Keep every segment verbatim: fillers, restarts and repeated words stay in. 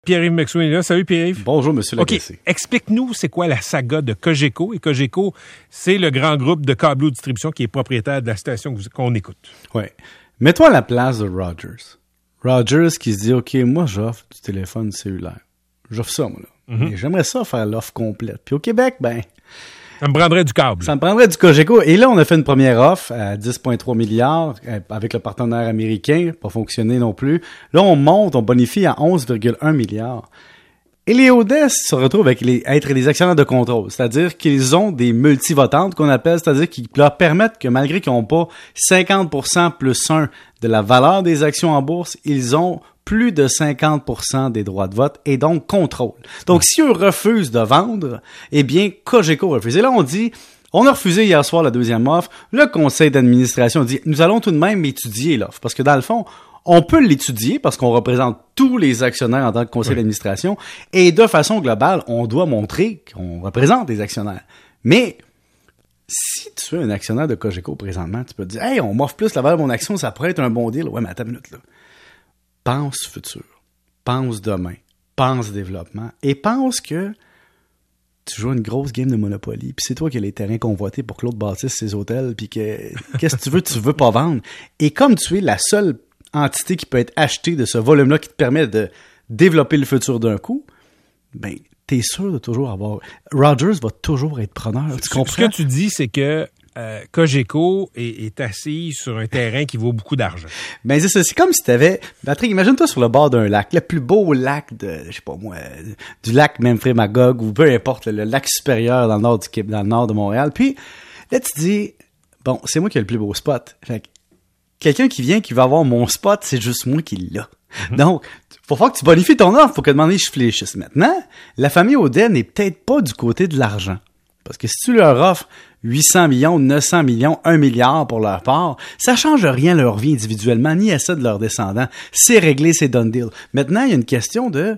Pierre-Yves McSween est là. Salut Pierre-Yves. Bonjour, monsieur Lagacé. OK, explique-nous c'est quoi la saga de Cogeco. Et Cogeco, c'est le grand groupe de câbleaux distribution qui est propriétaire de la station qu'on écoute. Oui. Mets-toi à la place de Rogers. Rogers qui se dit, OK, moi, j'offre du téléphone cellulaire. J'offre ça, moi, là. Mm-hmm. Et j'aimerais ça faire l'offre complète. Puis au Québec, ben... Ça me prendrait du câble. Ça me prendrait du Cogeco. Et là, on a fait une première offre à dix virgule trois milliards avec le partenaire américain. Pas fonctionné non plus. Là, on monte, on bonifie à onze virgule un milliards. Et les Odess se retrouvent avec les, être des actionnaires de contrôle. C'est-à-dire qu'ils ont des multivotantes qu'on appelle, c'est-à-dire qu'ils leur permettent que malgré qu'ils n'ont pas cinquante pour cent plus un de la valeur des actions en bourse, ils ont plus de cinquante pour cent des droits de vote et donc contrôle. Donc, si eux refusent de vendre, eh bien, Cogeco refuse. Et là, on dit, on a refusé hier soir la deuxième offre. Le conseil d'administration dit, nous allons tout de même étudier l'offre. Parce que dans le fond, on peut l'étudier parce qu'on représente tous les actionnaires en tant que conseil oui. d'administration. Et de façon globale, on doit montrer qu'on représente les actionnaires. Mais si tu es un actionnaire de Cogeco présentement, tu peux te dire, hey, on m'offre plus la valeur de mon action, ça pourrait être un bon deal. Ouais, mais attends une minute, là. Pense futur, pense demain, pense développement et pense que tu joues une grosse game de Monopoly puis c'est toi qui as les terrains convoités pour que l'autre bâtisse ses hôtels puis que qu'est-ce que tu veux, tu veux pas vendre. Et comme tu es la seule entité qui peut être achetée de ce volume-là qui te permet de développer le futur d'un coup, ben t'es sûr de toujours avoir... Rogers va toujours être preneur, tu comprends? Ce que tu dis, c'est que Euh, Cogeco est, est assis sur un terrain qui vaut beaucoup d'argent. Ben c'est ça, c'est comme si t'avais... Patrick, imagine-toi sur le bord d'un lac, le plus beau lac de, je sais pas moi, du lac Memphremagog ou peu importe, le, le lac supérieur dans le nord du Québec, dans le nord de Montréal. Puis là, tu te dis, bon, c'est moi qui ai le plus beau spot. Fait que quelqu'un qui vient, qui va avoir mon spot, c'est juste moi qui l'a. Mm-hmm. Donc, faut faire que tu bonifies ton offre, faut que demander je fléchisse. Maintenant, la famille Audet n'est peut-être pas du côté de l'argent. Parce que si tu leur offres huit cents millions, neuf cents millions, un milliard pour leur part, ça change rien à leur vie individuellement, ni à ça de leurs descendants. C'est réglé, c'est done deal. Maintenant, il y a une question de,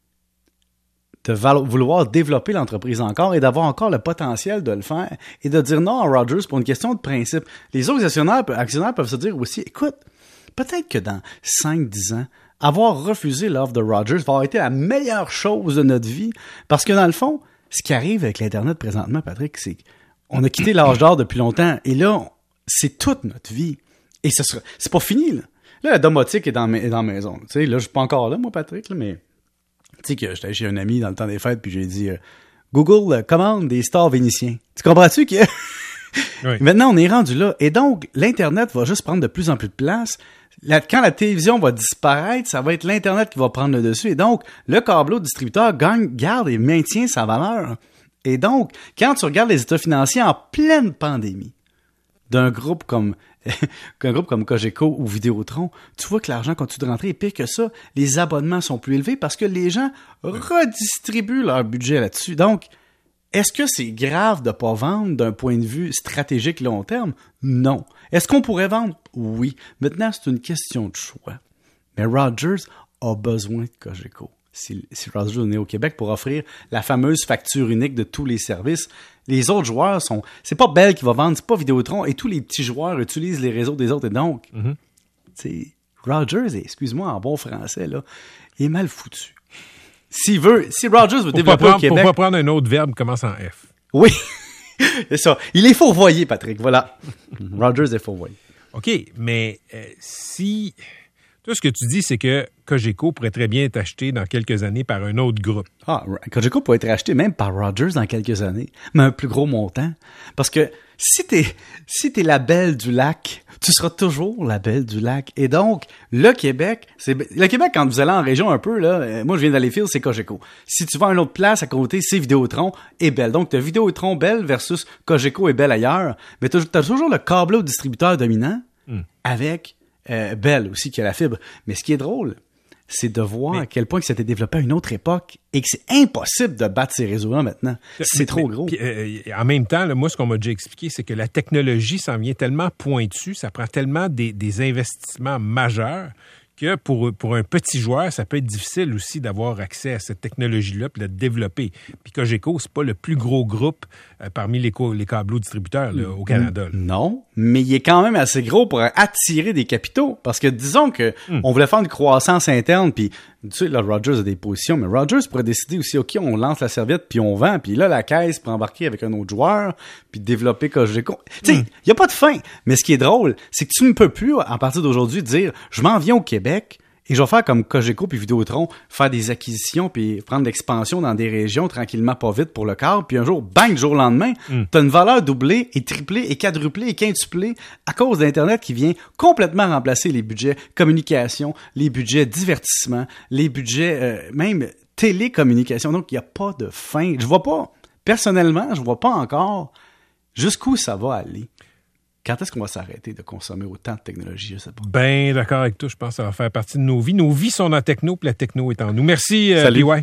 de valo- vouloir développer l'entreprise encore et d'avoir encore le potentiel de le faire et de dire non à Rogers pour une question de principe. Les autres actionnaires, actionnaires peuvent se dire aussi, écoute, peut-être que dans cinq dix ans, avoir refusé l'offre de Rogers va avoir été la meilleure chose de notre vie parce que dans le fond, ce qui arrive avec l'Internet présentement, Patrick, c'est qu'on a quitté l'âge d'or depuis longtemps et là, c'est toute notre vie. Et ce sera, c'est pas fini, là. Là, la domotique est dans, est dans la maison. Tu sais, là, je suis pas encore là, moi, Patrick, là, mais tu sais que j'étais chez un ami dans le temps des fêtes puis j'ai dit euh, Google euh, commande des stars vénitiens. Tu comprends-tu que oui. Maintenant, on est rendu là. Et donc, l'Internet va juste prendre de plus en plus de place. La, quand la télévision va disparaître, ça va être l'Internet qui va prendre le dessus. Et donc, le câbleau distributeur gagne, garde et maintient sa valeur. Et donc, quand tu regardes les états financiers en pleine pandémie d'un groupe comme qu'un groupe comme Cogeco ou Vidéotron, tu vois que l'argent continue de rentrer. Et pire que ça, les abonnements sont plus élevés parce que les gens redistribuent leur budget là-dessus. Donc, est-ce que c'est grave de ne pas vendre d'un point de vue stratégique long terme? Non. Est-ce qu'on pourrait vendre? Oui. Maintenant, c'est une question de choix. Mais Rogers a besoin de Cogeco. Si, si Rogers est né au Québec pour offrir la fameuse facture unique de tous les services, les autres joueurs sont... C'est pas Bell qui va vendre, c'est pas Vidéotron, et tous les petits joueurs utilisent les réseaux des autres. Et donc, mm-hmm. tu sais, Rogers, excuse-moi en bon français, là, il est mal foutu. S'il veut, si Rogers veut pour développer prendre, au Québec... Pour pas prendre un autre verbe commence en F. Oui, c'est ça. Il est fourvoyé, Patrick, voilà. Rogers est fourvoyé. OK, mais euh, si... Toi, ce que tu dis, c'est que Cogeco pourrait très bien être acheté dans quelques années par un autre groupe. Ah, Cogeco pourrait être acheté même par Rogers dans quelques années, mais un plus gros montant. Parce que si t'es, si t'es la belle du lac, tu seras toujours la belle du lac. Et donc, le Québec, c'est, le Québec, quand vous allez en région un peu, là, moi, je viens d'Valleyfield, c'est Cogeco. Si tu vas à une autre place à côté, c'est Vidéotron et Bell. Donc, t'as Vidéotron, Bell versus Cogeco et Bell ailleurs. Mais t'as, t'as toujours le câbleau distributeur dominant mm. avec Euh, Bell aussi qui a la fibre. Mais ce qui est drôle, c'est de voir mais, à quel point que ça s'était développé à une autre époque et que c'est impossible de battre ces réseaux-là maintenant. C'est mais, trop gros. Puis, euh, en même temps, là, moi, ce qu'on m'a déjà expliqué, c'est que la technologie s'en vient tellement pointue, ça prend tellement des, des investissements majeurs que pour, pour un petit joueur, ça peut être difficile aussi d'avoir accès à cette technologie-là et de la développer. Puis Cogeco, c'est pas le plus gros groupe euh, parmi les, co- les câbleaux distributeurs là, au Canada. Là. Non, mais il est quand même assez gros pour attirer des capitaux. Parce que disons que mm. on voulait faire une croissance interne, puis tu sais, là, Rogers a des positions, mais Rogers pourrait décider aussi, OK, on lance la serviette, puis on vend, puis là, la caisse peut embarquer avec un autre joueur, puis développer Cogeco. Tu sais, il mm. n'y a pas de fin. Mais ce qui est drôle, c'est que tu ne peux plus, à partir d'aujourd'hui, dire, je m'en viens au Québec, et je vais faire comme Cogeco puis Vidéotron, faire des acquisitions puis prendre l'expansion dans des régions tranquillement pas vite pour le câble, puis un jour, bang, jour au lendemain, mm. t'as une valeur doublée et triplée et quadruplée et quintuplée à cause d'Internet qui vient complètement remplacer les budgets communication, les budgets divertissement, les budgets euh, même télécommunication. Donc, il n'y a pas de fin. Je vois pas, personnellement, je vois pas encore jusqu'où ça va aller. Quand est-ce qu'on va s'arrêter de consommer autant de technologie? Je sais pas. Ben d'accord avec toi. Je pense que ça va faire partie de nos vies. Nos vies sont en techno, puis la techno est en nous. Merci, euh, P Y.